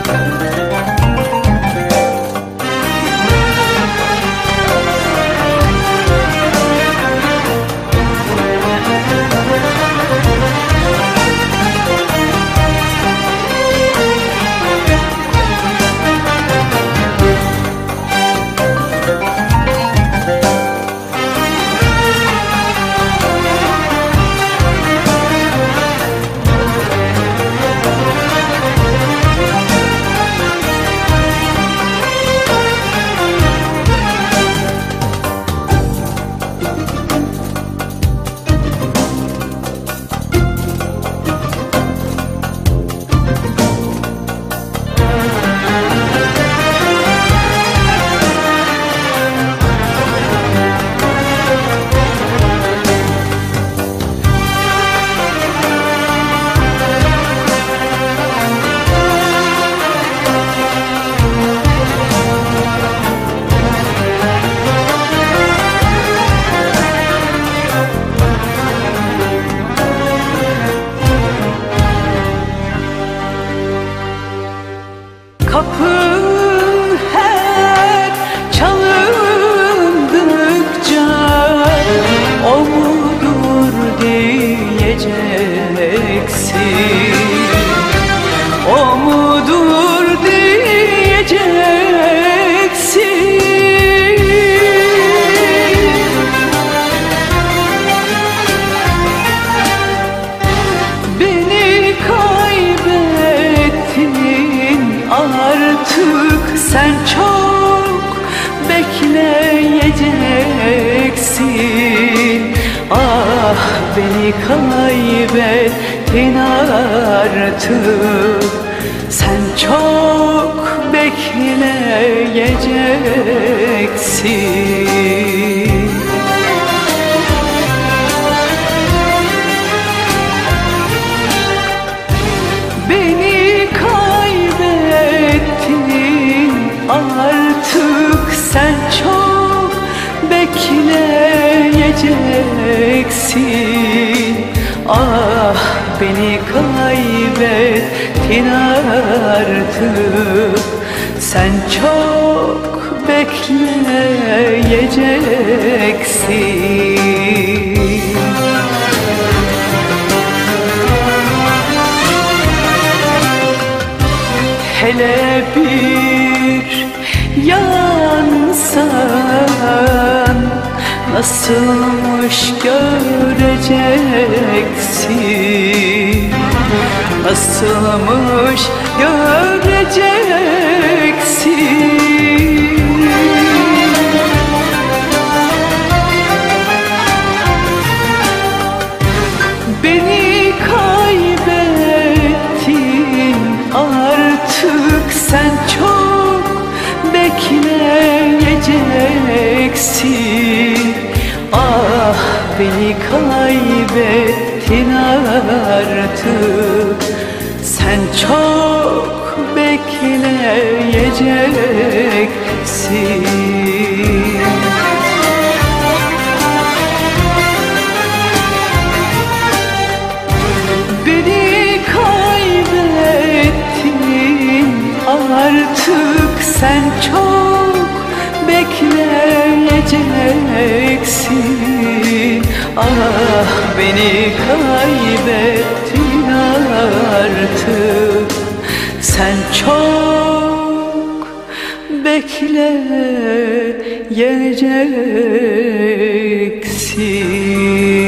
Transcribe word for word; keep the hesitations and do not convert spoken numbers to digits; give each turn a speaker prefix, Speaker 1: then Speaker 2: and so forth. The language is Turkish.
Speaker 1: Kapın her çalındıkça o mudur diyeceksin, o mudur diyeceksin. Beni kaybettin artık, sen çok bekleyeceksin. Ah, beni kaybettin artık, sen çok bekleyeceksin. Beni kaybettin artık, sen çok bekleyeceksin. Ah, beni kaybettin artık, sen çok bekleyeceksin. Hele bir yansan nasılmış göreceksin, nasılmış göreceksin. Beni kaybettin artık, sen çok bekleyeceksin. Ah, beni kaybettin artık, sen çok bekleyeceksin. Beni kaybettin artık, sen çok bekleyeceksin. Ah, beni kaybettin artık, sen çok bekleyeceksin.